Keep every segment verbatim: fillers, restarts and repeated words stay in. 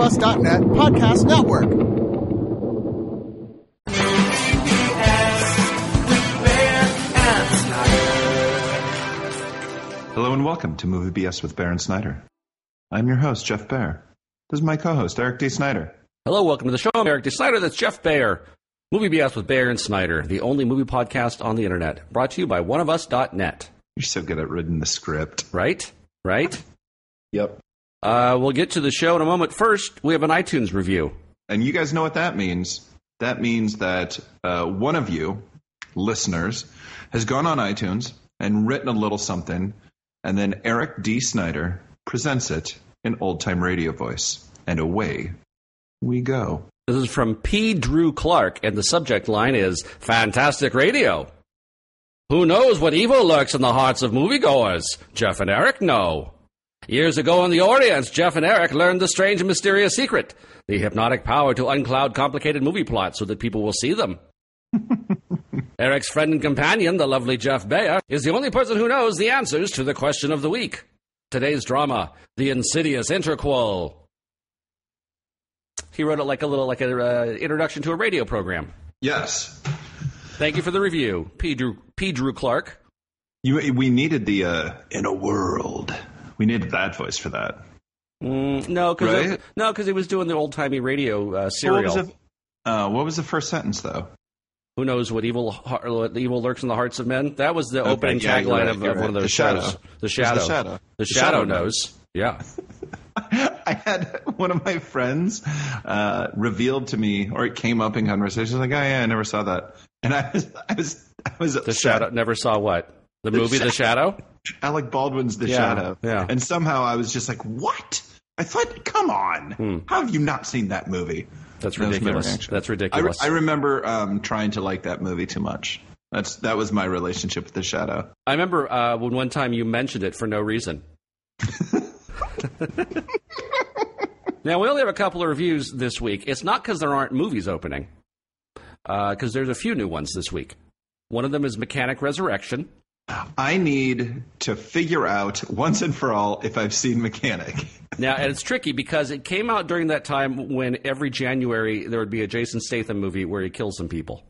Us dot net Podcast Network. Hello and welcome to Movie B S with Bear and Snyder. I'm your host, Jeff Bear. This is my co-host, Eric D. Snyder. Hello, welcome to the show. I'm Eric D. Snyder. That's Jeff Bear. Movie B S with Bear and Snyder, the only movie podcast on the internet. Brought to you by one of us dot net. You're so good at reading the script. Right? Right? Yep. Uh, we'll get to the show in a moment. First, we have an iTunes review. And you guys know what that means. That means that uh, one of you, listeners, has gone on iTunes and written a little something, and then Eric D. Snyder presents it in old-time radio voice. And away we go. This is from P. Drew Clark, and the subject line is Fantastic Radio. Who knows what evil lurks in the hearts of moviegoers? Jeff and Eric know. Years ago in the audience, Jeff and Eric learned the strange and mysterious secret, the hypnotic power to uncloud complicated movie plots so that people will see them. Eric's friend and companion, the lovely Jeff Bear, is the only person who knows the answers to the question of the week. Today's drama, The Insidious Interquel. He wrote it like a little, like an uh, introduction to a radio program. Yes. Thank you for the review, P. Drew, P. Drew Clark. You, we needed the, uh, in a world. We needed that voice for that. Mm, no, because right? no, because he was doing the old-timey radio uh, serial. What was, the, uh, what was the first sentence, though? Who knows what evil what evil lurks in the hearts of men? That was the okay, opening yeah, tagline right, of, of right. one of those the shows. Shadow. The Shadow. The Shadow. The, the Shadow, Shadow knows. knows. Yeah. I had one of my friends uh, revealed to me, or it came up in conversation, like, oh, yeah, I never saw that. And I was, I was, I was upset. The Shadow. Never saw what? The, the movie Shadow. The Shadow? Alec Baldwin's The yeah, Shadow. Yeah. And somehow I was just like, what? I thought, come on. Hmm. How have you not seen that movie? That's ridiculous. That That's ridiculous. I, re- I remember um, trying to like that movie too much. That's That was my relationship with The Shadow. I remember uh, when one time you mentioned it for no reason. Now, we only have a couple of reviews this week. It's not because there aren't movies opening, because uh, there's a few new ones this week. One of them is Mechanic Resurrection. I need to figure out once and for all if I've seen Mechanic. Now, and it's tricky because it came out during that time when every January there would be a Jason Statham movie where he kills some people.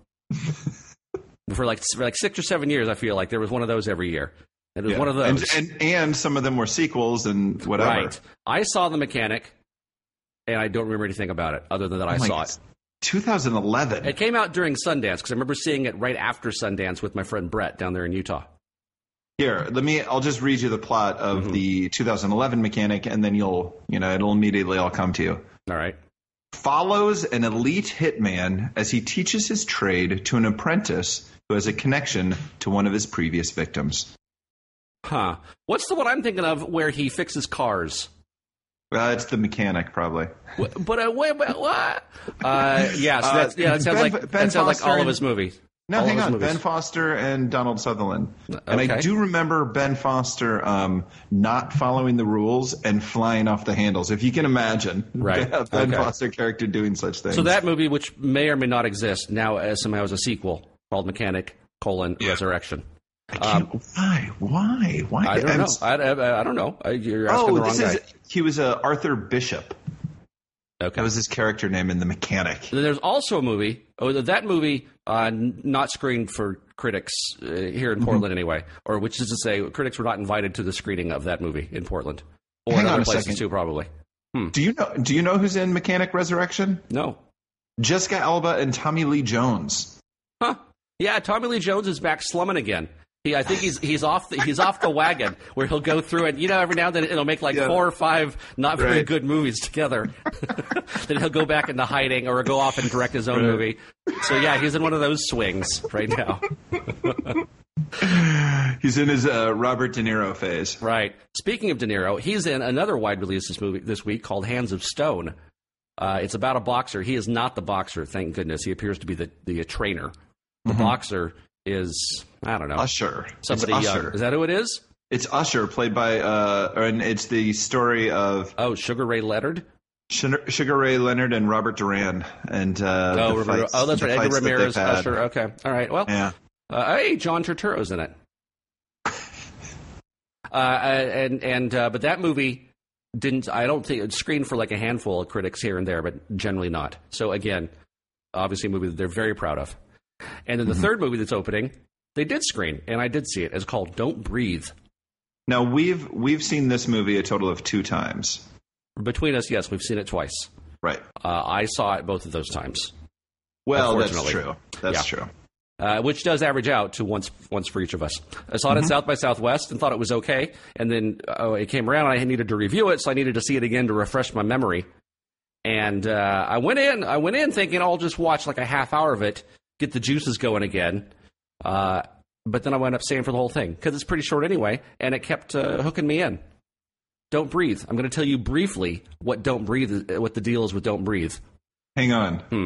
for like for like six or seven years, I feel like there was one of those every year. It was yeah. one of those. And, and, and some of them were sequels and whatever. Right. I saw The Mechanic, and I don't remember anything about it other than that I oh saw it. twenty eleven. It came out during Sundance because I remember seeing it right after Sundance with my friend Brett down there in Utah. Here, let me. I'll just read you the plot of mm-hmm. the two thousand eleven Mechanic, and then you'll, you know, it'll immediately all come to you. All right. Follows an elite hitman as he teaches his trade to an apprentice who has a connection to one of his previous victims. Huh. What's the one I'm thinking of where he fixes cars? Uh, it's The Mechanic, probably. But uh, wait, wait, what? Uh, yeah, so that's, yeah, that sounds Ben, like Ben that sounds like all and, of his movies. No, all hang on. movies. Ben Foster and Donald Sutherland. Okay. And I do remember Ben Foster um, not following the rules and flying off the handles. If you can imagine, right. a Ben okay. Foster character doing such things. So that movie, which may or may not exist now, as somehow as a sequel called Mechanic: colon, yeah. Resurrection. I can't, um, why? Why? Why? I don't I'm, know. I, I, I don't know. You're asking oh, the wrong this guy. is he was uh, Arthur Bishop. Okay. That was his character name in The Mechanic. Then there's also a movie. Oh, that movie uh, not screened for critics uh, here in mm-hmm. Portland anyway, or which is to say, critics were not invited to the screening of that movie in Portland, or Hang in on other a places second. too, probably. Hmm. Do you know? Do you know who's in Mechanic Resurrection? No. Jessica Alba and Tommy Lee Jones. Huh? Yeah, Tommy Lee Jones is back slumming again. He, I think he's he's off the, he's off the wagon where he'll go through and you know every now and then it'll make like yeah. four or five not very right. good movies together. Then he'll go back into hiding or go off and direct his own right. movie. So yeah, he's in one of those swings right now. He's in his uh, Robert De Niro phase. Right. Speaking of De Niro, he's in another wide release this movie this week called Hands of Stone. Uh, it's about a boxer. He is not the boxer, thank goodness. He appears to be the the trainer. The mm-hmm. boxer is, I don't know. Usher. Somebody it's young. Usher. Is that who it is? It's Usher, played by, uh, and it's the story of... Oh, Sugar Ray Leonard? Sugar, Sugar Ray Leonard and Robert Duran. And, uh, oh, the fights, oh, that's right. Edgar Ramirez, that Usher. Okay. All right. Well, yeah. uh, hey, John Turturro's in it. uh, and, and, uh, but that movie didn't. I don't think it screened for like a handful of critics here and there, but generally not. So again, obviously a movie that they're very proud of. And then the mm-hmm. third movie that's opening, they did screen, and I did see it. It's called Don't Breathe. Now we've we've seen this movie a total of two times. Between us, yes, we've seen it twice. Right. Uh, I saw it both of those times. Well, that's true. That's yeah. true. Uh, which does average out to once once for each of us. I saw it mm-hmm. at South by Southwest and thought it was okay. And then uh, it came around and I needed to review it, so I needed to see it again to refresh my memory. And uh, I went in I went in thinking I'll just watch like a half hour of it, get the juices going again. Uh, but then I wound up staying for the whole thing because it's pretty short anyway, and it kept uh, hooking me in. Don't Breathe. I'm going to tell you briefly what Don't Breathe, what the deal is with Don't Breathe. Hang on. Hmm.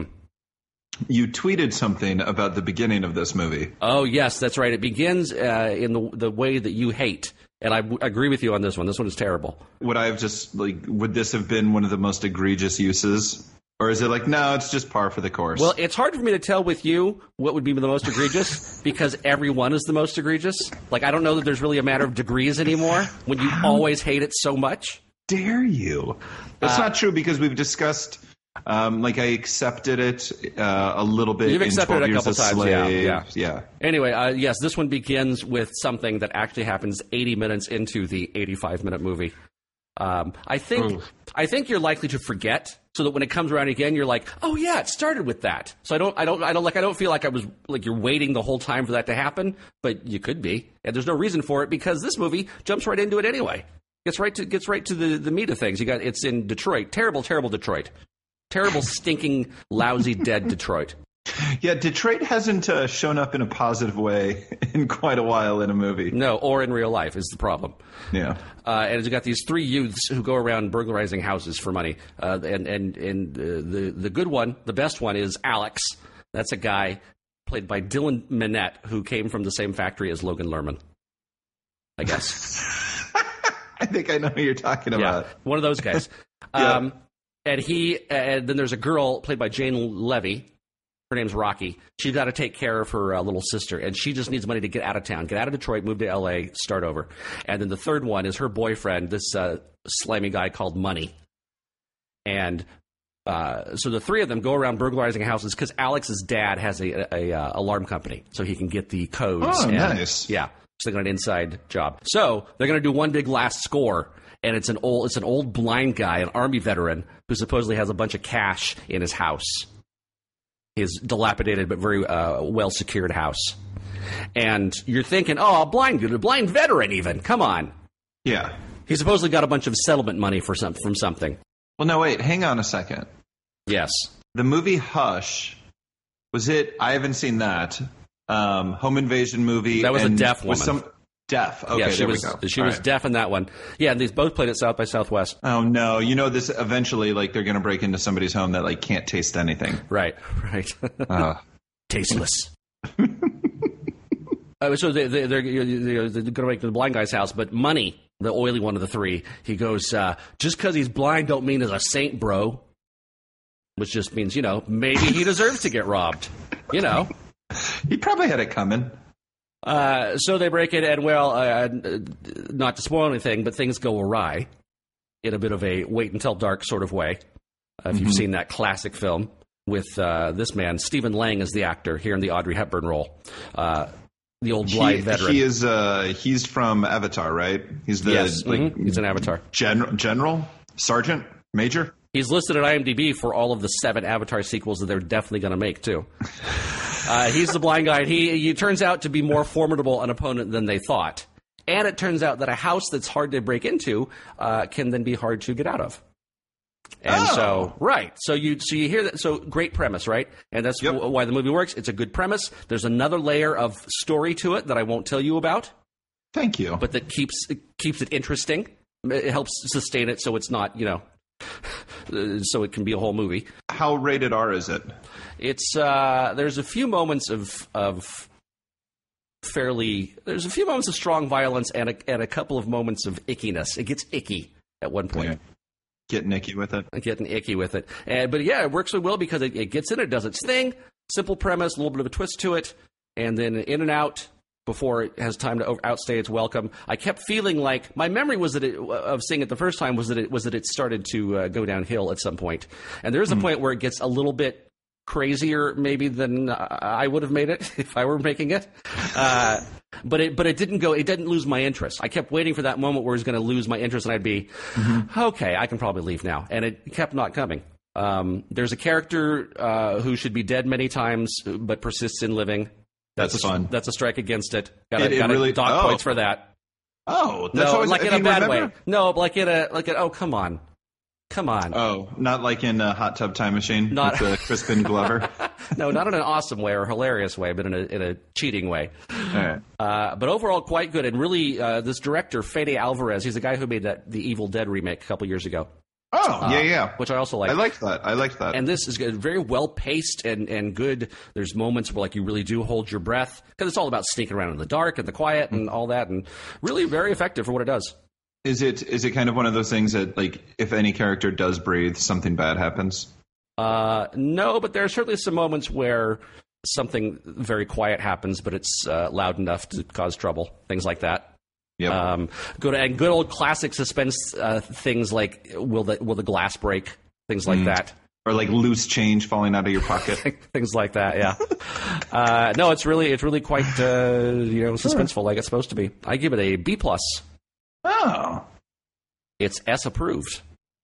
You tweeted something about the beginning of this movie. Oh, yes, that's right. It begins uh, in the the way that you hate. And I w- agree with you on this one. This one is terrible. Would I have just, like, would this have been one of the most egregious uses? Or is it like, no, it's just par for the course? Well, it's hard for me to tell with you what would be the most egregious because every one is the most egregious. Like, I don't know that there's really a matter of degrees anymore when you How always hate it so much. Dare you? That's uh, not true because we've discussed... Um, like I accepted it uh, a little bit. You've in accepted it a couple times, yeah, yeah. yeah. Anyway, uh, yes, this one begins with something that actually happens eighty minutes into the eighty-five minute movie. Um, I think Ooh. I think you're likely to forget, so that when it comes around again, you're like, oh yeah, it started with that. So I don't, I don't, I don't like, I don't feel like I was like you're waiting the whole time for that to happen, but you could be, and there's no reason for it because this movie jumps right into it anyway. Gets right to gets right to the the meat of things. You got it's in Detroit, terrible, terrible Detroit. Terrible, stinking, lousy, dead Detroit. Yeah, Detroit hasn't uh, shown up in a positive way in quite a while in a movie. No, or in real life is the problem. Yeah. Uh, and you've got these three youths who go around burglarizing houses for money. Uh, and and, and uh, the, the good one, the best one, is Alex. That's a guy played by Dylan Minnette who came from the same factory as Logan Lerman, I guess. I think I know who you're talking about. Yeah, one of those guys. yeah. Um And he, and then there's a girl played by Jane Levy. Her name's Rocky. She's got to take care of her uh, little sister, and she just needs money to get out of town, get out of Detroit, move to L A, start over. And then the third one is her boyfriend, this uh, slimy guy called Money. And uh, so the three of them go around burglarizing houses because Alex's dad has a, a, a uh, alarm company, so he can get the codes. Oh, and, nice. Yeah, so they got an inside job. So they're going to do one big last score. And it's an old, it's an old blind guy, an army veteran, who supposedly has a bunch of cash in his house, his dilapidated but very uh, well secured house. And you're thinking, oh, a blind, a blind veteran, even. Come on. Yeah. He supposedly got a bunch of settlement money for some, from something. Well, no, wait, hang on a second. Yes. The movie Hush, was it? I haven't seen that. Um, home invasion movie. That was and a deaf woman. Some, Deaf. Okay, yeah, she there was, we go. She All was right. deaf in that one. Yeah, and these both played at South by Southwest. Oh, no. You know, this eventually, like, they're going to break into somebody's home that, like, can't taste anything. Right, right. uh. Tasteless. uh, so they, they, they're, they're, they're going to break into the blind guy's house, but Money, the oily one of the three, he goes, uh, just because he's blind don't mean he's a saint, bro. Which just means, you know, maybe he deserves to get robbed. You know. He probably had it coming. Uh, so they break it, and well, uh, not to spoil anything, but things go awry in a bit of a wait until dark sort of way. Uh, if mm-hmm. you've seen that classic film with uh, this man, Stephen Lang is the actor here in the Audrey Hepburn role, uh, the old blind he, veteran. He is. Uh, he's from Avatar, right? He's the yes, like mm-hmm. he's an Avatar general, general, sergeant, major. He's listed at IMDb for all of the seven Avatar sequels that they're definitely going to make too. Uh, he's the blind guy. He, he turns out to be more formidable an opponent than they thought. And it turns out that a house that's hard to break into uh, can then be hard to get out of. And oh. so, right. So you so you hear that. So great premise, right? And that's yep. w- why the movie works. It's a good premise. There's another layer of story to it that I won't tell you about. Thank you. But that keeps it keeps it interesting. It helps sustain it so it's not, you know, so it can be a whole movie. How rated R is it? It's uh, there's a few moments of of fairly there's a few moments of strong violence and a, and a couple of moments of ickiness. It gets icky at one point. Yeah. Getting icky with it. Getting icky with it. And, but yeah, it works really well because it, it gets in, it does its thing. Simple premise, a little bit of a twist to it, and then in and out. before it has time to outstay its welcome. I kept feeling like my memory was that it, of seeing it the first time was that it was that it started to uh, go downhill at some point, and there is a mm. point where it gets a little bit crazier maybe than I would have made it if I were making it. Uh, but it but it didn't go. It didn't lose my interest. I kept waiting for that moment where it was going to lose my interest, and I'd be mm-hmm. okay. I can probably leave now, and it kept not coming. Um, there's a character uh, who should be dead many times but persists in living. That's, that's a, fun. That's a strike against it. Got it, to really, dock oh. points for that. Oh, that's no, always, like in I a mean, bad remember? way. No, like in a like. A, oh, come on, come on. Oh, not like in a Hot Tub Time Machine not, with uh, Crispin Glover. No, not in an awesome way or hilarious way, but in a in a cheating way. All right. Uh, but overall, quite good. And really, uh, this director, Fede Alvarez, he's the guy who made that the Evil Dead remake a couple years ago. Oh, uh, yeah, yeah. Which I also like. I liked that. I liked that. And this is good, very well paced and, and good. There's moments where like you really do hold your breath because it's all about sneaking around in the dark and the quiet and all that, and really very effective for what it does. Is it is it kind of one of those things that like if any character does breathe, something bad happens? Uh, no, but there are certainly some moments where something very quiet happens, but it's uh, loud enough to cause trouble. Things like that. Yep. Um, good and good old classic suspense uh, things like will the will the glass break? Things like mm. that, or like loose change falling out of your pocket. Things like that. Yeah. uh, no, it's really it's really quite uh, you know suspenseful, like it's supposed to be. I give it a B plus. Oh, it's S approved.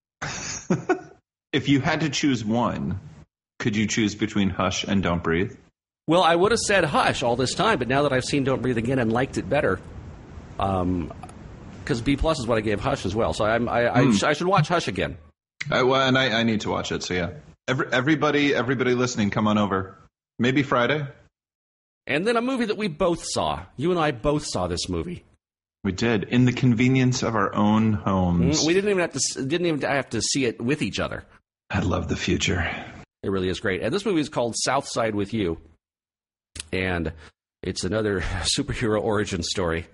If you had to choose one, could you choose between Hush and Don't Breathe? Well, I would have said Hush all this time, but now that I've seen Don't Breathe again and liked it better. Um, because B plus is what I gave Hush as well, so I'm, I I, mm. sh- I should watch Hush again. I, well, and I, I need to watch it. So yeah, Every, everybody everybody listening, come on over. Maybe Friday. And then a movie that we both saw. You and I both saw this movie. We did in the convenience of our own homes. We didn't even have to didn't even have to see it with each other. I love the future. It really is great. And this movie is called South Side with You, and it's another superhero origin story.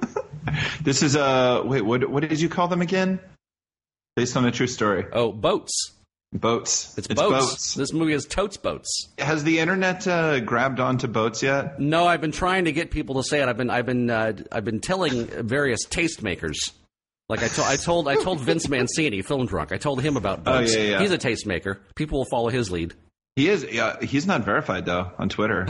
This is uh wait what what did you call them again? Based on a true story. Oh, Boats. Boats. It's, it's boats. boats. This movie is totes boats. Has the internet uh, grabbed onto Boats yet? No, I've been trying to get people to say it. I've been I've been uh, I've been telling various tastemakers. Like I, to- I told I told Vince Mancini, Film Drunk. I told him about Boats. Oh, yeah, yeah. He's a tastemaker. People will follow his lead. He is. Yeah, he's not verified though on Twitter.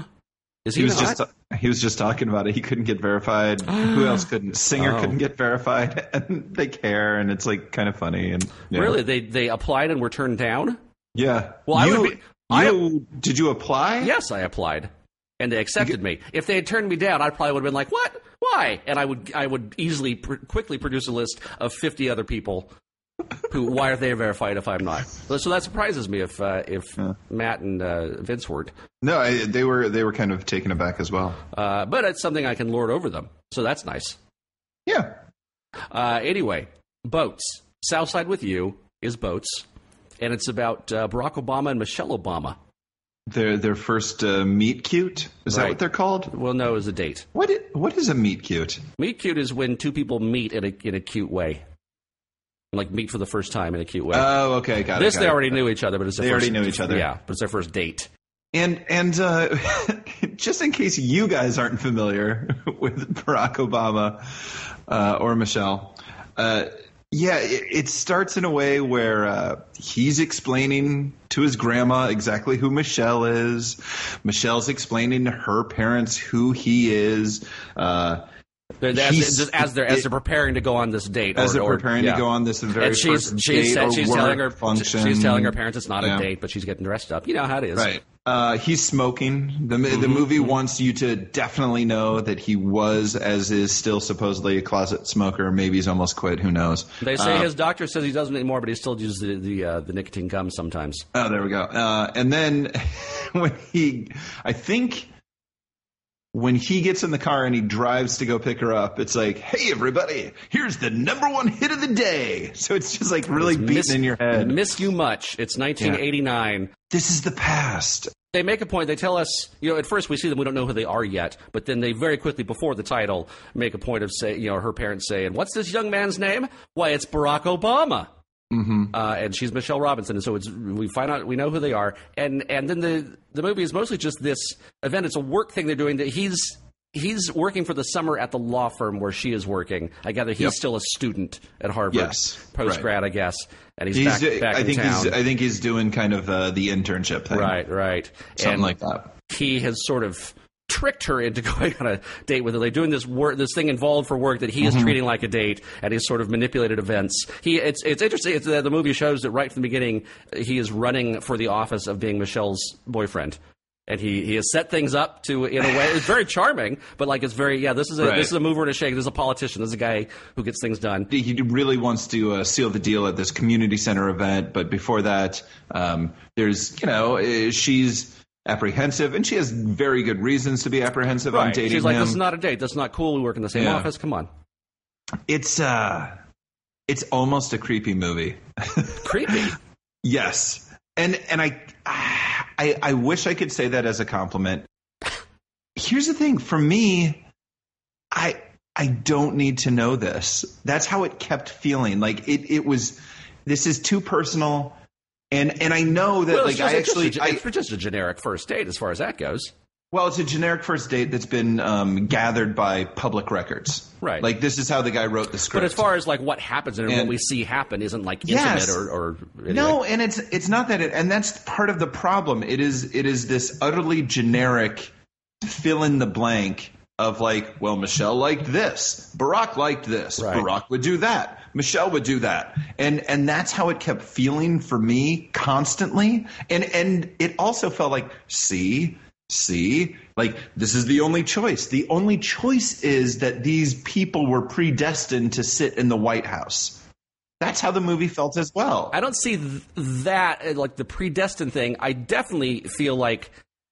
Is he, he was not? just he was just talking about it. He couldn't get verified. Who else couldn't? Singer oh. couldn't get verified, and they care, and it's like kind of funny. And yeah. Really, they they applied and were turned down. Yeah. Well, you, I would be. You, I, did you apply? Yes, I applied, and they accepted me. If they had turned me down, I probably would have been like, "What? Why?" And I would I would easily pr- quickly produce a list of fifty other people who why are they verified if I'm not. So that surprises me if uh, if yeah. Matt and uh, Vince weren't. No, I, they were they were kind of taken aback as well. Uh, but it's something I can lord over them, so that's nice. Yeah. Uh, anyway, Boats. Southside with You is Boats, and it's about uh, Barack Obama and Michelle Obama. Their their first uh, meet cute? Is right. that what they're called? Well, no, it was a date. What is, what is a meet cute? Meet cute is when two people meet in a in a cute way. Like meet for the first time in a cute way. Oh, okay, got this it. This they it. already knew each other, but it's their they first, already knew each other. Yeah, but it's their first date. And and uh, just in case you guys aren't familiar with Barack Obama uh, or Michelle, uh, yeah, it, it starts in a way where uh, he's explaining to his grandma exactly who Michelle is. Michelle's explaining to her parents who he is. Uh, As, as they're as they're preparing to go on this date, as or, they're or, preparing yeah. to go on this very and she's, first she's, date or she's work telling her function. She's telling her parents it's not yeah. a date, but she's getting dressed up. You know how it is, right? Uh, he's smoking. The mm-hmm. the movie wants you to definitely know that he was, as is still supposedly a closet smoker. Maybe he's almost quit. Who knows? They say uh, his doctor says he doesn't anymore, but he still uses the the, uh, the nicotine gum sometimes. Oh, there we go. Uh, and then when he, I think. When he gets in the car and he drives to go pick her up, it's like, hey, everybody, here's the number one hit of the day. So it's just like really it's beating miss, in your head. Miss you much. It's nineteen eighty-nine. Yeah. This is the past. They make a point. They tell us, you know, at first we see them. We don't know who they are yet. But then they very quickly, before the title, make a point of saying, you know, her parents say, and what's this young man's name? Why, it's Barack Obama. Mm-hmm. Uh, and she's Michelle Robinson, and so it's, we find out we know who they are, and and then the the movie is mostly just this event. It's a work thing they're doing that he's he's working for the summer at the law firm where she is working. I gather he's Yep. still a student at Harvard, Yes, post grad, I guess, and he's, He's, back, back I in think town. he's I think he's doing kind of uh, the internship thing. Right, right, Something and like that. he has sort of tricked her into going on a date with her. They're doing this work, this thing involved for work that he is Mm-hmm. treating like a date, and he's sort of manipulated events. He, it's it's interesting. It's, uh, the movie shows that right from the beginning, he is running for the office of being Michelle's boyfriend. And he, he has set things up to in a way it's very charming, but like it's very yeah. This is a Right. this is a mover and a shake. This is a politician. This is a guy who gets things done. He really wants to uh, seal the deal at this community center event, but before that, um, there's you know uh, she's apprehensive, and she has very good reasons to be apprehensive on Right. dating She's like, him. this is not a date. That's not cool. We work in the same Yeah. office. Come on, It's uh, it's almost a creepy movie. creepy. Yes, and and I, I I wish I could say that as a compliment. Here's the thing: for me, I I don't need to know this. That's how it kept feeling. Like it it was. This is too personal, and and I know that Well, like it's just, I it's actually just a, I, it's just a generic first date as far as that goes. well, it's a generic first date that's been um, gathered by public records. Right. Like this is how the guy wrote the script. But as far as like what happens and, what And- we see happen isn't like Yes. intimate or, or anyway. No, and it's it's not that, it, and that's part of the problem. It is it is this utterly generic fill in the blank of like, well, Michelle liked this, Barack liked this, Right. Barack would do that, Michelle would do that, and and that's how it kept feeling for me constantly, and and it also felt like, see. See, like this is the only choice. The only choice is that these people were predestined to sit in the White House. That's how the movie felt as well. I don't see th- that uh, like the predestined thing. I definitely feel like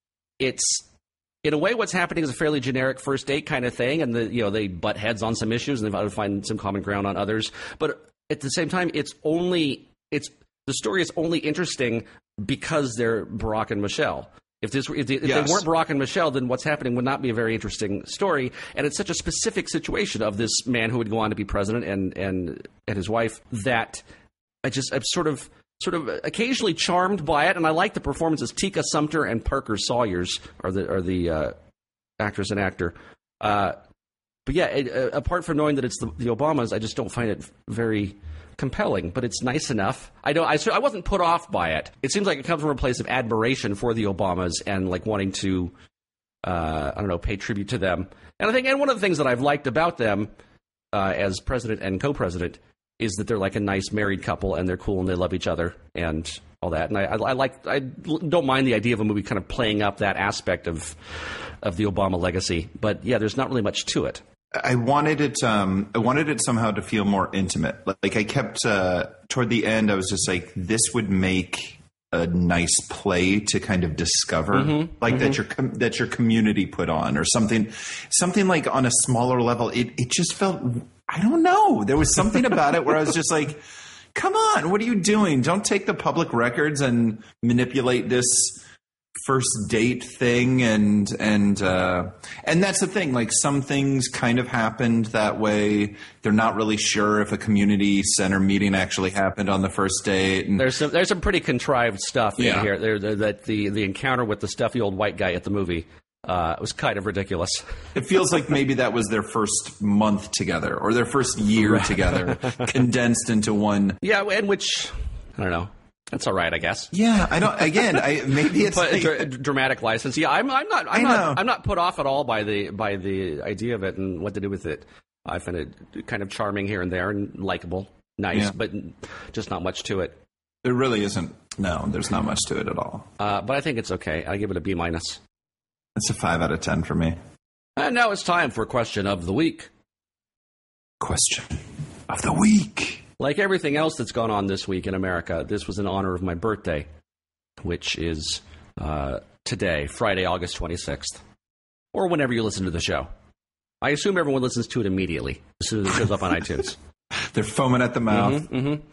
it's in a way what's happening is a fairly generic first date kind of thing, and the you know they butt heads on some issues and they find some common ground on others. But at the same time, it's only it's the story is only interesting because they're Barack and Michelle. If, this, if, they, if Yes. they weren't Barack and Michelle, then what's happening would not be a very interesting story. And it's such a specific situation of this man who would go on to be president and and, and his wife that I just I'm sort of sort of occasionally charmed by it. And I like the performances. Tika Sumpter and Parker Sawyers are the are the uh, actress and actor. Uh, but yeah, it, uh, apart from knowing that it's the, the Obamas, I just don't find it very compelling, but it's nice enough. I don't. I, I wasn't put off by it. It seems like it comes from a place of admiration for the Obamas and like wanting to, uh, I don't know, pay tribute to them. And I think, and one of the things that I've liked about them uh, as president and co-president is that they're like a nice married couple and they're cool and they love each other and all that. And I, I, I like. I don't mind the idea of a movie kind of playing up that aspect of of the Obama legacy. But yeah, there's not really much to it. I wanted it. Um, I wanted it somehow to feel more intimate. Like I kept uh, toward the end. I was just like, this would make a nice play to kind of discover, Mm-hmm. like that your com- that your community put on, or something, something like on a smaller level. It it just felt. I don't know. There was something about it where I was just like, come on, what are you doing? Don't take the public records and manipulate this first date thing, and and uh and that's the thing, like some things kind of happened that way. They're not really sure if a community center meeting actually happened on the first date, and There's some there's some pretty contrived stuff Yeah. in here. There, there that the the encounter with the stuffy old white guy at the movie uh, was kind of ridiculous. it feels like maybe that was their first month together or their first year together condensed into one. Yeah, and which I don't know. That's all right, I guess. Yeah, I don't again I maybe it's But like, dra- dramatic license. Yeah, I'm I'm not I'm I not know. I'm not put off at all by the by the idea of it and what to do with it. I find it kind of charming here and there and likable, nice, Yeah. but just not much to it. there really isn't. No, there's not much to it at all. Uh, but I think it's okay. I give it a B minus. It's a five out of ten for me. And now it's time for question of the week. Question of the week. Like everything else that's gone on this week in America, this was in honor of my birthday, which is uh, today, Friday, August twenty-sixth, or whenever you listen to the show. I assume everyone listens to it immediately as soon as it shows up on iTunes. They're foaming at the mouth.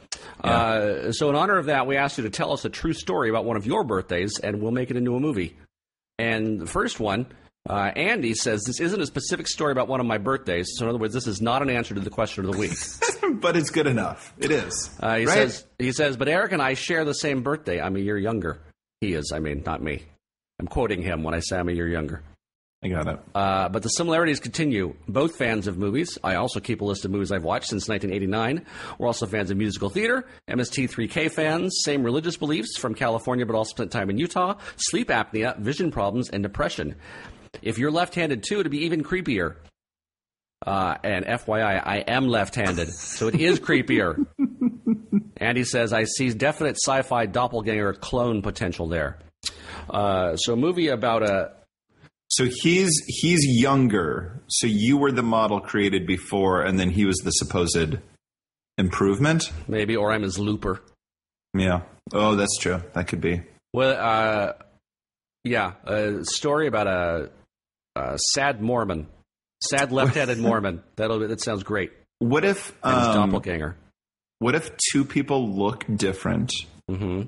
Uh, so in honor of that, we asked you to tell us a true story about one of your birthdays, and we'll make it into a movie. And the first one, uh, Andy says, this isn't a specific story about one of my birthdays. So in other words, this is not an answer to the question of the week. But it's good enough. It is. Uh, he right? says, he says, but Eric and I share the same birthday. I'm a year younger. He is, I mean, not me. I'm quoting him when I say I'm a year younger. I got it. Uh, but the similarities continue. Both fans of movies. I also keep a list of movies I've watched since nineteen eighty-nine. We're also fans of musical theater, M S T three K fans, same religious beliefs from California, but also spent time in Utah, sleep apnea, vision problems, and depression. If you're left-handed, too, it'd be even creepier. Uh, and F Y I, I am left-handed, so it is creepier. Andy says, I see definite sci-fi doppelganger clone potential there. Uh, so a movie about a... So he's he's younger. So you were the model created before, and then he was the supposed improvement? Maybe, or I'm his looper. Yeah. Oh, that's true. That could be. Well, uh, yeah, a story about a, a sad Mormon. Sad left-handed Mormon. That'll that sounds great. What if... And his um, doppelganger. What if two people look different, Mm-hmm.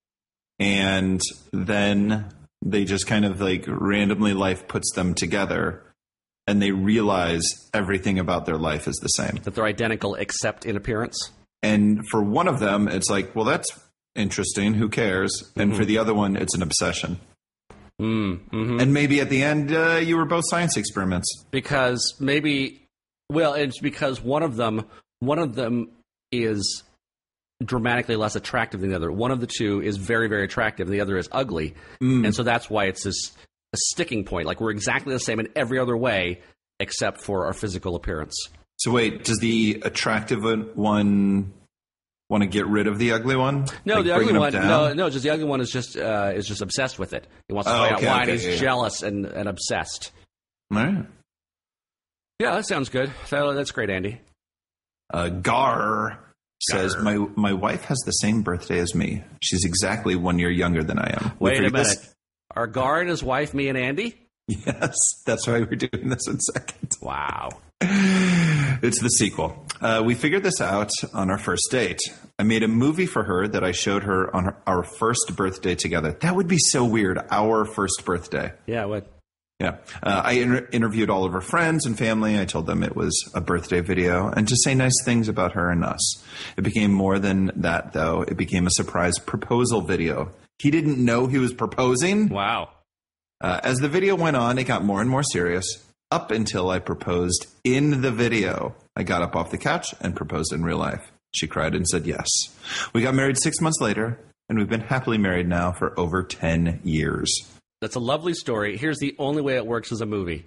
and then they just kind of like randomly life puts them together, and they realize everything about their life is the same? That they're identical except in appearance? And for one of them, it's like, well, that's interesting. Who cares? And Mm-hmm. for the other one, it's an obsession. Mm-hmm. And maybe at the end, uh, you were both science experiments. Because maybe, well, it's because one of them, one of them is dramatically less attractive than the other. One of the two is very, very attractive, and the other is ugly. Mm. And so that's why it's this a sticking point. Like, we're exactly the same in every other way except for our physical appearance. So wait, does the attractive one want to get rid of the ugly one? No, Like the bring ugly them one. down? No, no, just the ugly one is just uh, is just obsessed with it. He wants to Oh, find okay, out why, okay, and he's yeah, yeah. jealous and, and obsessed. All right. Yeah, that sounds good. That, that's great, Andy. Uh, Gar says, Gar. my my wife has the same birthday as me. She's exactly one year younger than I am. We Wait a figured minute. this- Are Gar and his wife me and Andy? Yes, that's why we're doing this in second. Wow. It's the sequel. Uh, we figured this out on our first date. I made a movie for her that I showed her on her, our first birthday together. That would be so weird. Our first birthday. Yeah, what? Yeah. Uh, I inter- interviewed all of her friends and family. I told them it was a birthday video and to say nice things about her and us. It became more than that, though. It became a surprise proposal video. He didn't know he was proposing. Wow. Uh, as the video went on, it got more and more serious up until I proposed in the video. I got up off the couch and proposed in real life. She cried and said yes. We got married six months later, and we've been happily married now for over ten years. That's a lovely story. Here's the only way it works as a movie.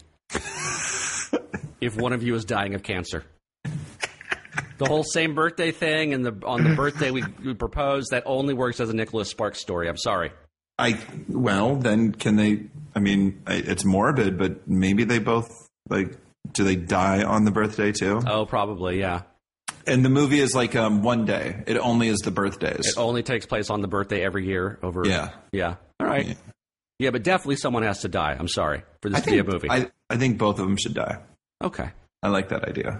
If one of you is dying of cancer. The whole same birthday thing and the on the birthday we, we proposed, that only works as a Nicholas Sparks story. I'm sorry. I well, then can they? I mean, I- it's morbid, but maybe they both like. Do they die on the birthday too? Oh, probably, yeah. And the movie is like um, one day. It only is the birthdays. It only takes place on the birthday every year over. Yeah. Yeah. All right. Yeah. Yeah, but definitely someone has to die. I'm sorry for this I to think, be a movie. I, I think both of them should die. Okay. I like that idea.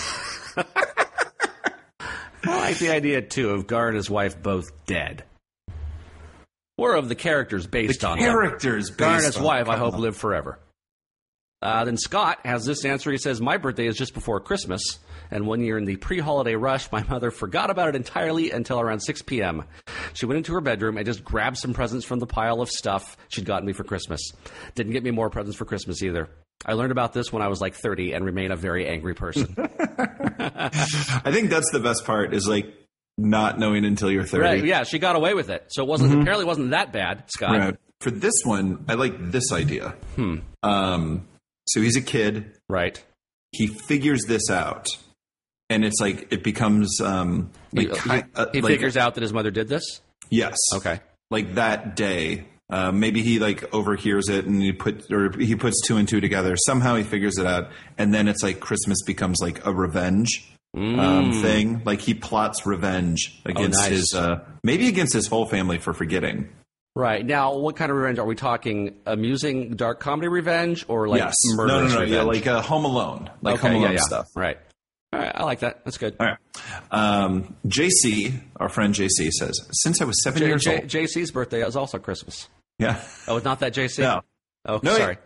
I like the idea, too, of Gar and his wife both dead. Or of the characters based The on characters them. Gar and based his on- wife, I come hope, on. live forever. Uh, then Scott has this answer. He says, my birthday is just before Christmas, and one year in the pre-holiday rush, my mother forgot about it entirely until around six p.m. She went into her bedroom and just grabbed some presents from the pile of stuff she'd gotten me for Christmas. Didn't get me more presents for Christmas either. I learned about this when I was like thirty and remain a very angry person. I think that's the best part is like not knowing until you're thirty. Right, yeah, she got away with it. So it wasn't apparently wasn't that bad, Scott. Right. For this one, I like this idea. Hmm. Um, so he's a kid. Right. He figures this out, and it's like it becomes um, like he ki- uh, he like- figures out that his mother did this? Yes. Okay. Like that day, uh, maybe he like overhears it and he put or he puts two and two together. Somehow he figures it out, and then it's like Christmas becomes like a revenge um, thing. Like he plots revenge against nice. his uh, maybe against his whole family for forgetting. Right. Now, what kind of revenge? Are we talking amusing dark comedy revenge or like yes. murderous No, no, no. revenge? Yeah, like uh, Home Alone, like okay, Home Alone yeah, yeah. stuff. Right. All right. I like that. That's good. All right. Um, J C, our friend J C says, since I was seven J- years J- old. J C's birthday is also Christmas. Yeah. Oh, it's not that J C? No. Oh, No, sorry.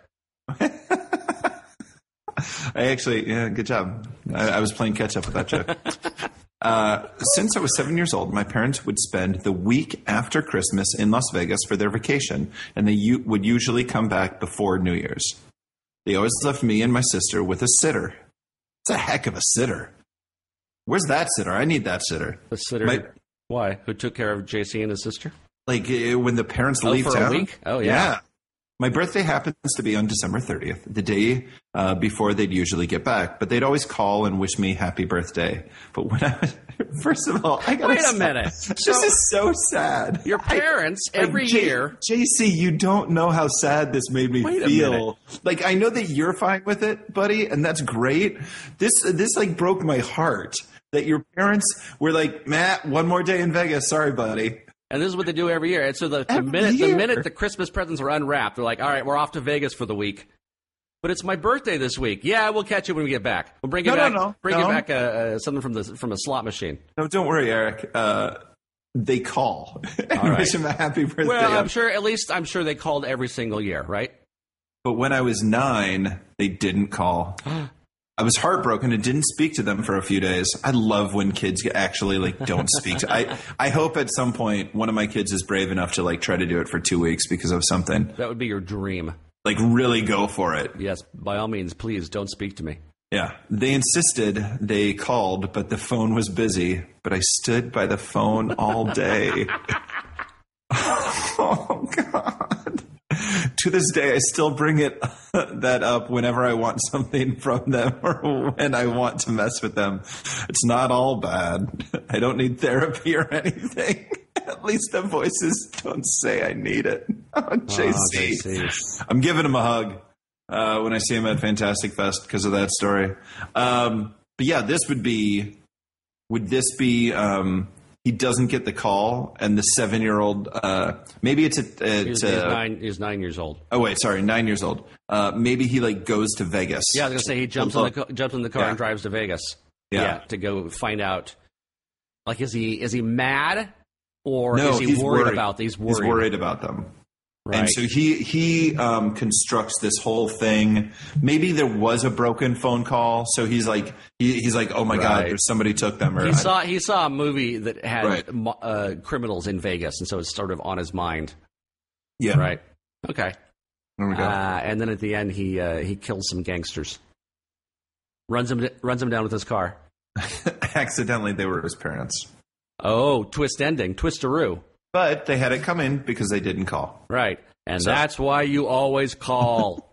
I actually, yeah, good job. I, I was playing catch up with that joke. Uh, since I was seven years old, my parents would spend the week after Christmas in Las Vegas for their vacation, and they u- would usually come back before New Year's. they always left me and my sister with a sitter. It's a heck of a sitter. Where's that sitter? I need that sitter. The sitter? My, why? Who took care of J C and his sister? Like uh, when the parents oh, leave for town. a week? Oh, yeah. yeah. My birthday happens to be on December thirtieth, the day uh, before they'd usually get back. But they'd always call and wish me happy birthday. But when I was, first of all, I got Wait a minute. This So, is so sad. your parents, I, every like, J- year... J C, you don't know how sad this made me Wait a feel. minute. Like, I know that you're fine with it, buddy, and that's great. This, this like, broke my heart that your parents were like, Matt, one more day in Vegas. Sorry, buddy. And this is what they do every year. And so the, the Every minute the year. minute the Christmas presents are unwrapped, they're like, all right, we're off to Vegas for the week. But it's my birthday this week. Yeah, we'll catch you when we get back. We'll bring you No, no, back no, bring no. you back uh, uh, something from the from a slot machine. No, don't worry, Eric. Uh, they call and All right. wish him a happy birthday. Well, I'm sure at least I'm sure they called every single year, right? But when I was nine, they didn't call. I was heartbroken and didn't speak to them for a few days. I love when kids actually like don't speak to. I I hope at some point one of my kids is brave enough to like try to do it for two weeks because of something. That would be your dream. Like really go for it. Yes, by all means, please don't speak to me. Yeah. They insisted. They called, but the phone was busy. But I stood by the phone all day. Oh God. To this day, I still bring it that up whenever I want something from them or when I want to mess with them. It's not all bad. I don't need therapy or anything. At least the voices don't say I need it. Oh, J C. Oh, J C. I'm giving him a hug uh, when I see him at Fantastic Fest because of that story. Um, but yeah, this would be, would this be, um, he doesn't get the call, and the seven-year-old, uh, maybe it's a, a, He's, to, he's nine. He's nine years old. oh wait, sorry, nine years old. Uh, maybe he like goes to Vegas. Yeah, I was gonna say he jumps in the co- jumps in the car Yeah. and drives to Vegas. Yeah. to go find out. Like, is he is he mad or No, is he he's worried, worried. about? He's worried. He's worried about them. Right. And so he he um, constructs this whole thing. Maybe there was a broken phone call, so he's like he, he's like, oh my Right. God, there's somebody took them. Or He saw he saw a movie that had Right. mo- uh, criminals in Vegas, and so it's sort of on his mind. yeah, Right. Okay. There we go. Uh, and then at the end, he uh, he kills some gangsters. Runs them runs them down with his car. Accidentally, they were his parents, Oh, twist ending, twistaroo. but they had it coming because they didn't call. Right. And So- that's why you always call.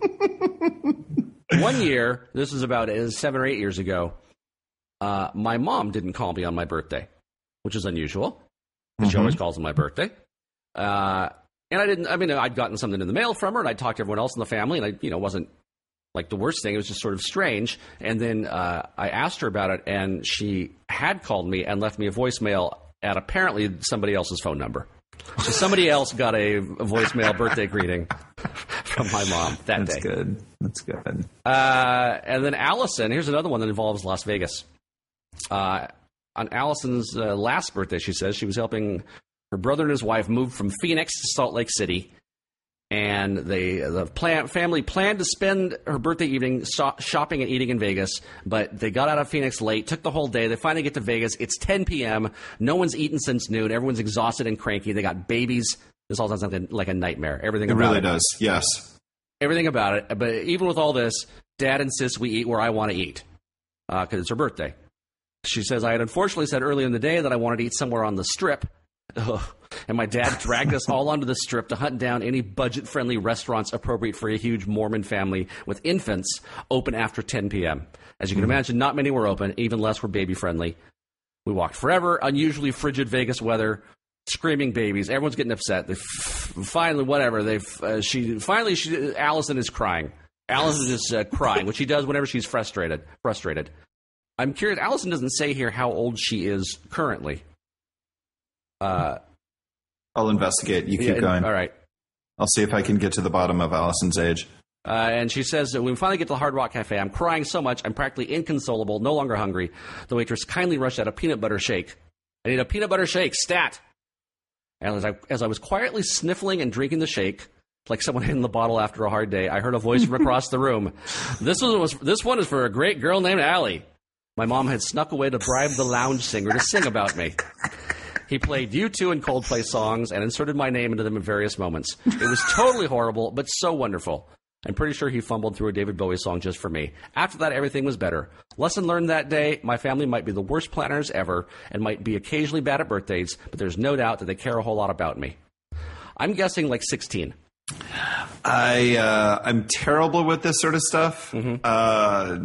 One year, this was about uh, seven or eight years ago, uh, my mom didn't call me on my birthday, which is unusual. Because she Mhm. always calls on my birthday. Uh, and I didn't, I mean, I'd gotten something in the mail from her, and I'd talked to everyone else in the family, and I, you know, wasn't like the worst thing. It was just sort of strange. And then uh, I asked her about it, and she had called me and left me a voicemail at apparently somebody else's phone number. So somebody else got a, a voicemail birthday greeting from my mom that That's day. good. That's good. Uh, and then Allison, here's another one that involves Las Vegas. Uh, on Allison's uh, last birthday, she says she was helping her brother and his wife move from Phoenix to Salt Lake City. And they, the plan, family planned to spend her birthday evening so, shopping and eating in Vegas, but they got out of Phoenix late, took the whole day. They finally get to Vegas. It's ten p.m. No one's eaten since noon. Everyone's exhausted and cranky. They got babies. This all sounds like a, like a nightmare. Everything It about really it. does. Yes. Everything about it. But even with all this, Dad insists we eat where I want to eat because uh, it's her birthday. She says, I had unfortunately said earlier in the day that I wanted to eat somewhere on the Strip. Ugh. And my dad dragged us all onto the Strip to hunt down any budget-friendly restaurants appropriate for a huge Mormon family with infants open after ten p.m. As you can imagine, not many were open, even less were baby-friendly. We walked forever, unusually frigid Vegas weather, screaming babies. Everyone's getting upset. They f- finally, whatever. They uh, she finally, she, Allison is crying. Allison is uh, crying, which she does whenever she's frustrated. Frustrated. I'm curious. Allison doesn't say here how old she is currently. Uh, I'll investigate. You keep yeah, going. All right. I'll see if I can get to the bottom of Allison's age. Uh, and she says that when we finally get to the Hard Rock Cafe, I'm crying so much, I'm practically inconsolable, no longer hungry. The waitress kindly rushed out a peanut butter shake. I need a peanut butter shake, stat. And as I, as I was quietly sniffling and drinking the shake, like someone hitting the bottle after a hard day, I heard a voice from across the room. This one was this one is for a great girl named Allie. My mom had snuck away to bribe the lounge singer to sing about me. He played U two and Coldplay songs and inserted my name into them at various moments. It was totally horrible, but so wonderful. I'm pretty sure he fumbled through a David Bowie song just for me. After that, everything was better. Lesson learned that day, my family might be the worst planners ever and might be occasionally bad at birthdays, but there's no doubt that they care a whole lot about me. I'm guessing like sixteen. I, uh, I'm terrible with this sort of stuff. Mm-hmm. Uh,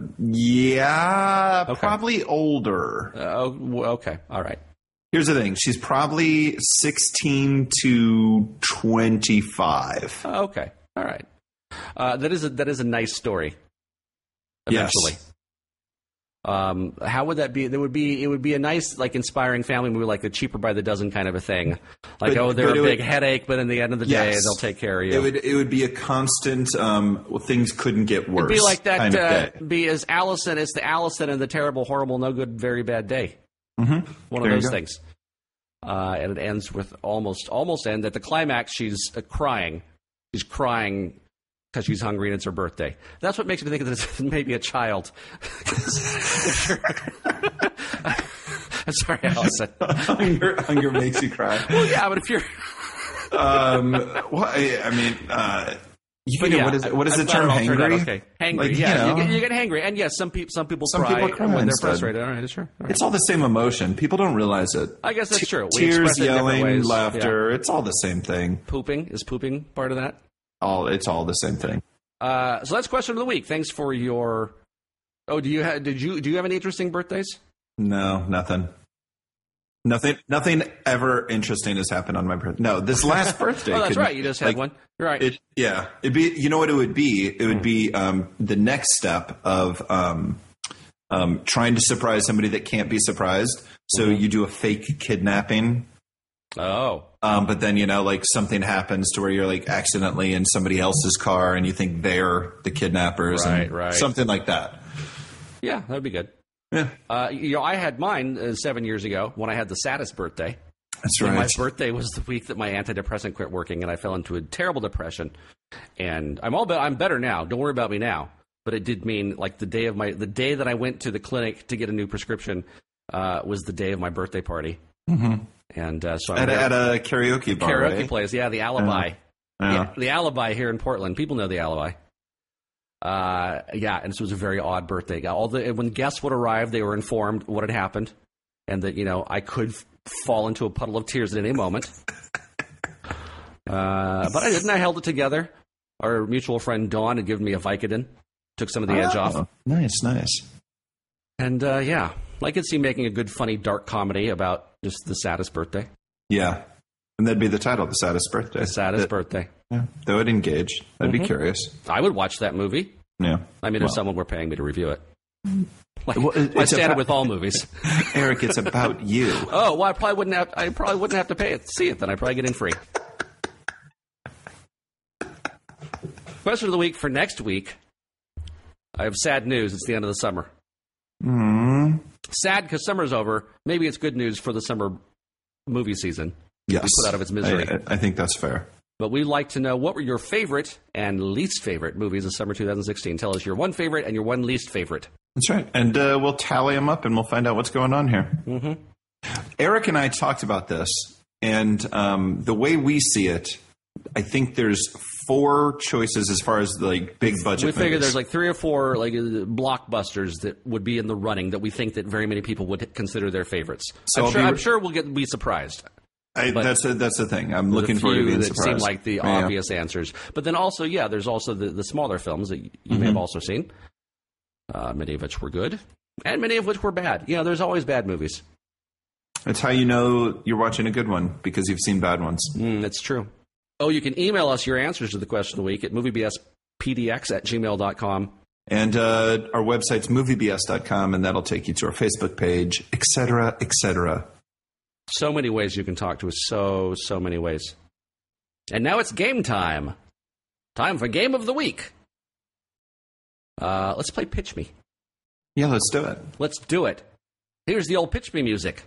yeah, Okay. probably older. Uh, oh, w- okay. All right. Here's the thing. She's probably sixteen to twenty-five. Uh, okay. All right. Uh, that is a, that is a nice story. Eventually. Yes. Um, how would that be? There would be it would be a nice, like, inspiring family movie, like the Cheaper by the Dozen kind of a thing. Like, But- oh, they're but a it big would- headache, but in the end of the day, Yes. they'll take care of you. It would it would be a constant. Um, well, things couldn't get worse. be like that. kind of Uh, day. be as Allison. It's the Allison and the terrible, horrible, no good, very bad day. Mm-hmm. One There you of those go. things. Uh, and it ends with almost almost end at the climax. She's uh, crying. She's crying because she's hungry and it's her birthday. That's what makes me think that it's maybe a child. If you're- I'm sorry, Allison. hunger, hunger makes you cry. Well, yeah, but if you're Um, well, I, I mean, uh, you But know, yeah, what is what is I'm the glad term? it all turned out Hangry. okay. Hangry, Like, yeah, you you, know, get, you get hangry, and yes, some people some people Some cry, people cry when they're instead. frustrated. All right, sure. All right. It's all the same emotion. People don't realize it. I guess that's Te- true. We Tears, express it in different yelling, ways. laughter. It's all the same thing. Pooping is pooping part of that. All it's all the same thing. Uh, so that's question of the week. Thanks for your. Oh, do you ha- did you do you have any interesting birthdays? No, nothing. Nothing. Nothing ever interesting has happened on my birthday. No, this last birthday. Oh, that's could- right. You just had like, one. You're right. It, yeah, it'd be. You know what it would be? It would be um, the next step of um, um, trying to surprise somebody that can't be surprised. So Mm-hmm. you do a fake kidnapping, oh, um, but then you know, like something happens to where you're like accidentally in somebody else's car, and you think they're the kidnappers, Right, and right. something like that. yeah, that would be good. Yeah, Uh, you know, I had mine uh, seven years ago when I had the saddest birthday. that's And right. my birthday was the week that my antidepressant quit working, and I fell into a terrible depression. And I'm all be- I'm better now. Don't worry about me now. But it did mean like the day of my the day that I went to the clinic to get a new prescription uh, was the day of my birthday party. Mhm. And uh, so I'm At, a- there- at a karaoke bar, karaoke right? place. Yeah, the Alibi. Yeah. Yeah, the Alibi here in Portland. People know the Alibi. Uh, yeah, and this was a very odd birthday. All the when guests would arrive, they were informed what had happened, and that you know I could f- fall into a puddle of tears at any moment. Uh, but I didn't. I held it together. Our mutual friend Dawn had given me a Vicodin, took some of the edge off, Oh, nice, nice. and uh, yeah, I could see making a good, funny, dark comedy about just the saddest birthday. Yeah, and that'd be the title, "The Saddest Birthday." The saddest That- birthday. Yeah, that would engage. I'd be curious. I would watch that movie. Yeah, I mean, if Well. someone were paying me to review it. Like, Well, it- I it's stand about- with all movies. Eric, it's about you. Oh, well, I probably wouldn't have. I probably wouldn't have to pay it. See it then. I probably get in free. Question of the week for next week. I have sad news. It's the end of the summer. Hmm. Sad because summer's over. Maybe it's good news for the summer movie season. Yes, put out of its misery. I, I think that's fair. But we'd like to know what were your favorite and least favorite movies of summer twenty sixteen. Tell us your one favorite and your one least favorite. That's right, and uh, we'll tally them up, and we'll find out what's going on here. Mm-hmm. Eric and I talked about this, and um, the way we see it, I think there's four choices as far as like big budget. We figure movies. there's like three or four like uh, blockbusters that would be in the running that we think that very many people would consider their favorites. So I'm, I'll sure, be- I'm sure we'll get be surprised. I, but that's a, that's the thing. I'm There's looking a forward to few being that surprised. seem like the Yeah. obvious answers, but then also, yeah, there's also the, the smaller films that you Mm-hmm. may have also seen. Uh, many of which were good, and many of which were bad. You know, there's always bad movies. It's how you know you're watching a good one because you've seen bad ones. Mm, that's true. Oh, you can email us your answers to the question of the week at moviebspdx at gmail dot com. And uh, our website's movie b s dot com, and that'll take you to our Facebook page, et cetera, et cetera. So many ways you can talk to us. So, so many ways. And now it's game time. Time for Game of the Week. Uh, let's play Pitch Me. Yeah, let's do it. Let's do it. Here's the old Pitch Me music.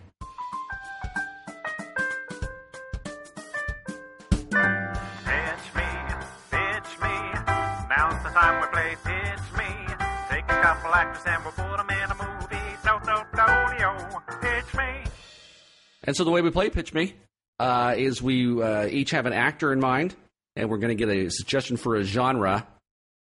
Pitch me, pitch me. Now's the time we play Pitch Me. Take a couple actors and we'll put them in a movie. Do, do, do, yo. Pitch me. And so the way we play Pitch Me uh, is we uh, each have an actor in mind, and we're going to get a suggestion for a genre.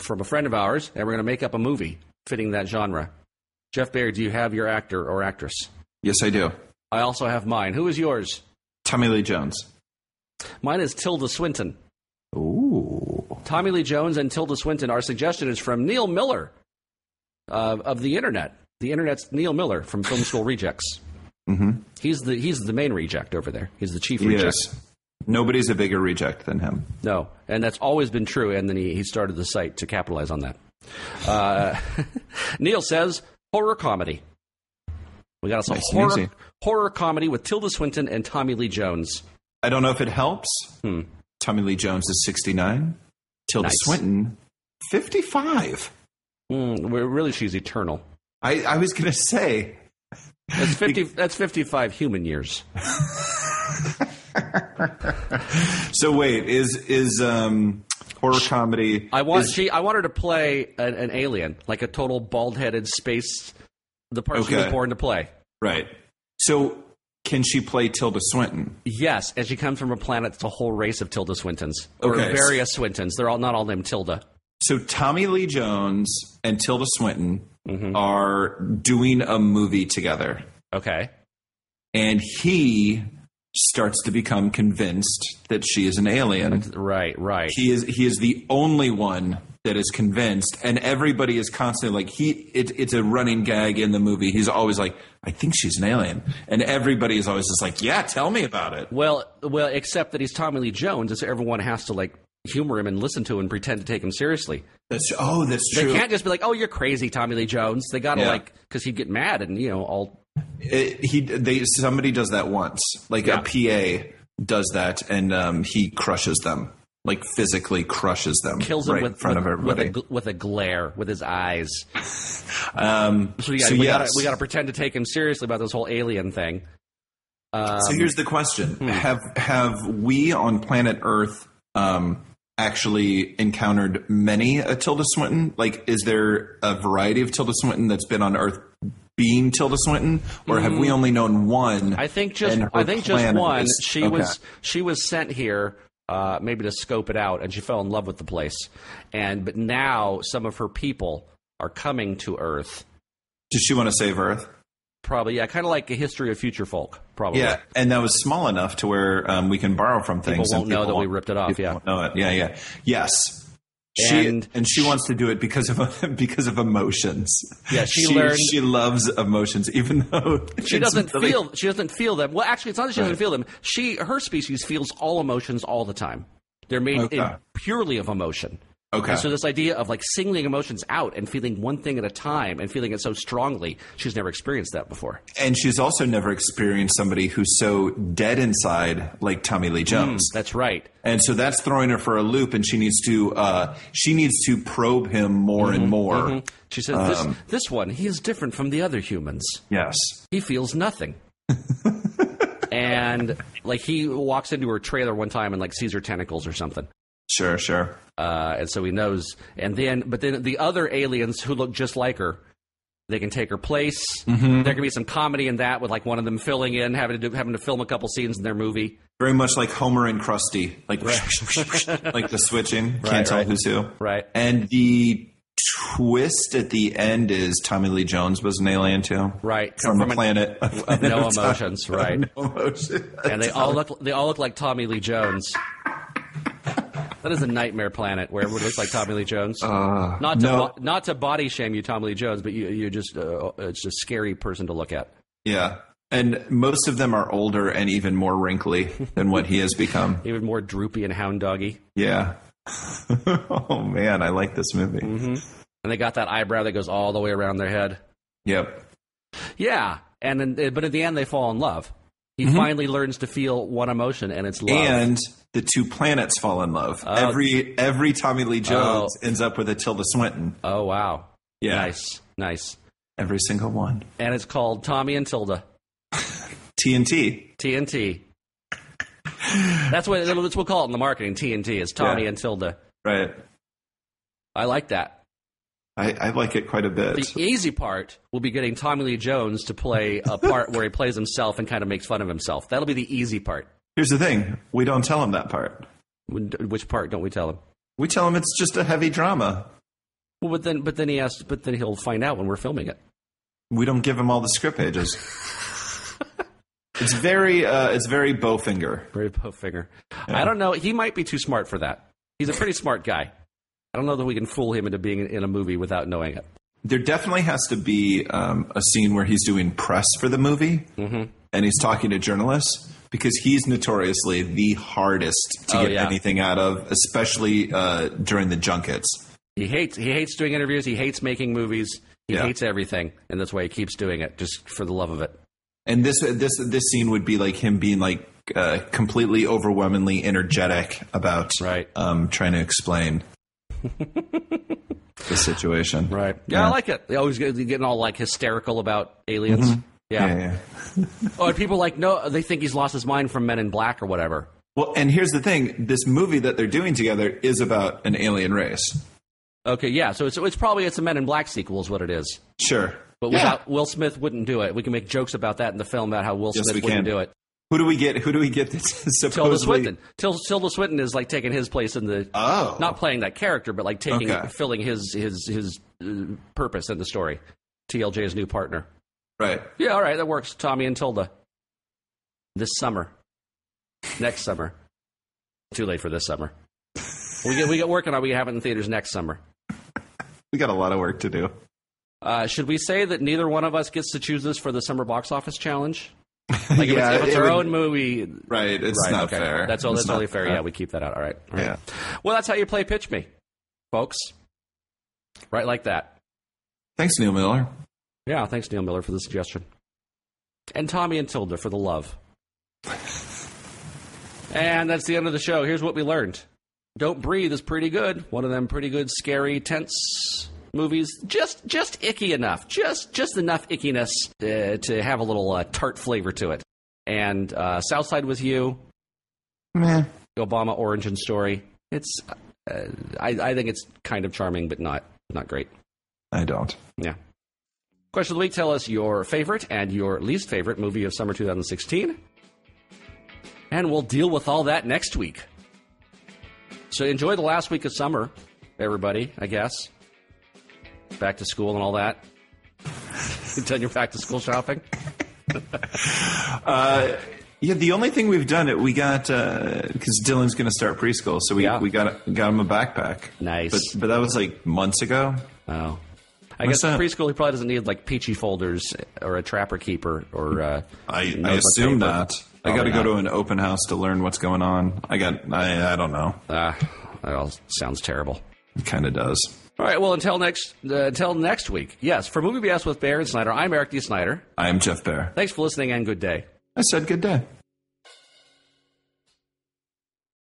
from a friend of ours, and we're going to make up a movie fitting that genre. Jeff Baird, do you have your actor or actress? Yes, I do. I also have mine. Who is yours? Tommy Lee Jones. Mine is Tilda Swinton. Ooh. Tommy Lee Jones and Tilda Swinton. Our suggestion is from Neil Miller uh, of the Internet. The Internet's Neil Miller from Film School Rejects. Mm-hmm. He's the he's the main reject over there. He's the chief He reject. is. Nobody's a bigger reject than him. No, and that's always been true. And then he, he started the site to capitalize on that. Uh, Neil says horror comedy. We got us a Nice and horror easy. horror comedy with Tilda Swinton and Tommy Lee Jones. I don't know if it helps. Hmm. Tommy Lee Jones is sixty-nine. Tilda Nice. Swinton, fifty-five. Mm, well, really, she's eternal. I, I was going to say. That's fifty. That's fifty-five human years. So wait, is is um, horror comedy? I want is, she. I want her to play an, an alien, like a total bald-headed space. The part she was Okay. born to play. right. So can she play Tilda Swinton? Yes, and she comes from a planet that's a whole race of Tilda Swintons, or Okay. various Swintons. They're all not all named Tilda. So Tommy Lee Jones and Tilda Swinton Mm-hmm. are doing a movie together, Okay. and he starts to become convinced that she is an alien. Right. Right. He is he is the only one that is convinced, and everybody is constantly like he. It, it's a running gag in the movie. He's always like, "I think she's an alien," and everybody is always just like, "Yeah, tell me about it." Well, well, except that he's Tommy Lee Jones, and so everyone has to like humor him and listen to him and pretend to take him seriously. That's oh, that's They true. can't just be like, "Oh, you're crazy, Tommy Lee Jones." They got to Yeah. like, because he'd get mad and you know all. It, he they somebody does that once, like Yeah. a P A does that, and um, he crushes them, like physically crushes them, Kills him right with, in front with, of everybody. with, a, gl- with a glare with his eyes. um, So, yeah, so we yes. gotta we gotta pretend to take him seriously about this whole alien thing. Um, So here's the question: hmm. Have have we on planet Earth um, actually encountered many a Tilda Swinton? Like, is there a variety of Tilda Swinton that's been on Earth being Tilda Swinton, or have we only known one? I think just and her I think just planet one. is- She okay. was she was sent here uh, maybe to scope it out, and she fell in love with the place. And but now some of her people are coming to Earth. Does she want to save Earth? Probably, yeah, kind of like a History of Future Folk. Probably, Yeah, and that was small enough to where um, we can borrow from things. People and won't know that we won't- ripped it off, people yeah. won't know it. Yeah, yeah, yes. She And- and, she wants to do it because of because of emotions. Yeah, she learned- She loves emotions, even though She it's doesn't really- feel. She doesn't feel them. Well, actually, it's not that she doesn't Right. feel them. She, her species, feels all emotions all the time. They're made Okay. in purely of emotion. Okay. And so this idea of like singling emotions out and feeling one thing at a time and feeling it so strongly, she's never experienced that before. And she's also never experienced somebody who's so dead inside like Tommy Lee Jones. That's right. And so that's throwing her for a loop, and she needs to uh, she needs to probe him more and more. Mhm. She says, Um, this, this one, he is different from the other humans. Yes. He feels nothing. And like he walks into her trailer one time and like sees her tentacles or something. Sure, sure. Uh, and so he knows. And then, but then the other aliens who look just like her, they can take her place. Mm-hmm. There can be some comedy in that with like one of them filling in, having to do, having to film a couple scenes in their movie. Very much like Homer and Krusty, like like the switching. Can't Right, tell right. who's who. Right. And the twist at the end is Tommy Lee Jones was an alien too, Right. From, From a an- planet of no emotions, right. No emotion. And they all look they all look like Tommy Lee Jones. That is a nightmare planet where everyone looks like Tommy Lee Jones. Uh, not to no. bo- not to body shame you, Tommy Lee Jones, but you you're just uh, it's a scary person to look at. Yeah. And most of them are older and even more wrinkly than what he has become. Even more droopy and hound doggy. Yeah. Oh man, I like this movie. Mm-hmm. And they got that eyebrow that goes all the way around their head. Yep. Yeah, and then, but at the end they fall in love. He Mm-hmm. finally learns to feel one emotion, and it's love. And the two planets fall in love. Oh. Every every Tommy Lee Jones ends up with a Tilda Swinton. Oh wow, Yeah. nice, nice. Every single one. And it's called Tommy and Tilda, T N T. T N T. That's what that's what we'll call it in the marketing. T N T is Tommy Yeah. and Tilda. Right. I like that. I, I like it quite a bit. The easy part will be getting Tommy Lee Jones to play a part where he plays himself and kind of makes fun of himself. That'll be the easy part. Here's the thing. We don't tell him that part. Which part don't we tell him? We tell him it's just a heavy drama. Well, but then, but then he has, but then he'll find out when we're filming it. We don't give him all the script pages. It's very, uh, it's very Bowfinger. Very Bowfinger. Yeah. I don't know. He might be too smart for that. He's a pretty smart guy. I don't know that we can fool him into being in a movie without knowing it. There definitely has to be um, a scene where he's doing press for the movie, mm-hmm. and he's talking to journalists, because he's notoriously the hardest to oh, get yeah. anything out of, especially uh, during the junkets. He hates he hates doing interviews. He hates making movies. He yeah. hates everything, and that's why he keeps doing it, just for the love of it. And this this this scene would be like him being like uh, completely overwhelmingly energetic about right. um, trying to explain the situation. Right. Yeah, yeah, I like it. They always get, getting all like hysterical about aliens. Mm-hmm. Yeah. yeah, yeah. Oh, and people like no, they think he's lost his mind from Men in Black or whatever. Well, and here's the thing: this movie that they're doing together is about an alien race. Okay, yeah. So it's it's probably it's a Men in Black sequel, is what it is. Sure. But yeah. without, Will Smith wouldn't do it. We can make jokes about that in the film about how Will yes, Smith we wouldn't can. do it. Who do we get? Who do we get? That's Tilda supposedly Swinton. Tilda, Tilda Swinton is like taking his place in the. Oh. Not playing that character, but like taking, okay. filling his his his uh, purpose in the story. T L J's new partner. Right. Yeah. All right. That works. Tommy and Tilda. This summer. Next summer. Too late for this summer. We get we get working on. We have it in theaters next summer. We got a lot of work to do. Uh, should we say that neither one of us gets to choose this for the summer box office challenge? Like if yeah, it's, if it's it our would, own movie, right? It's right, not okay. fair. That's all. It's That's only fair. fair. Yeah, we keep that out. All right. All right. Yeah. Well, that's how you play Pitch Me, folks. Right, like that. Thanks, Neil Miller. Yeah, thanks, Neil Miller, for the suggestion, and Tommy and Tilda for the love. And that's the end of the show. Here's what we learned: Don't Breathe is pretty good. One of them pretty good, scary, tense movies, just just icky enough, just just enough ickiness uh, to have a little uh, tart flavor to it. And uh, Southside with You, meh. Obama origin story. It's, uh, I, I think it's kind of charming, but not not great. I don't. Yeah. Question of the week: Tell us your favorite and your least favorite movie of summer twenty sixteen, and we'll deal with all that next week. So enjoy the last week of summer, everybody. I guess. Back to school and all that. You done your back to school shopping? uh, yeah, the only thing we've done it we got because uh, Dylan's going to start preschool, so we yeah. we got got him a backpack. Nice, but but that was like months ago. Oh, I What's guess that? preschool he probably doesn't need like peachy folders or a trapper keeper or. Uh, I, I assume not. I got to go not. to an open house to learn what's going on. I got I I don't know. Ah, uh, that all sounds terrible. It kind of does. All right, well, until next uh, until next week. Yes, for Movie B S with Bear and Snyder, I'm Eric D. Snyder. I'm Jeff Bear. Thanks for listening and good day. I said good day.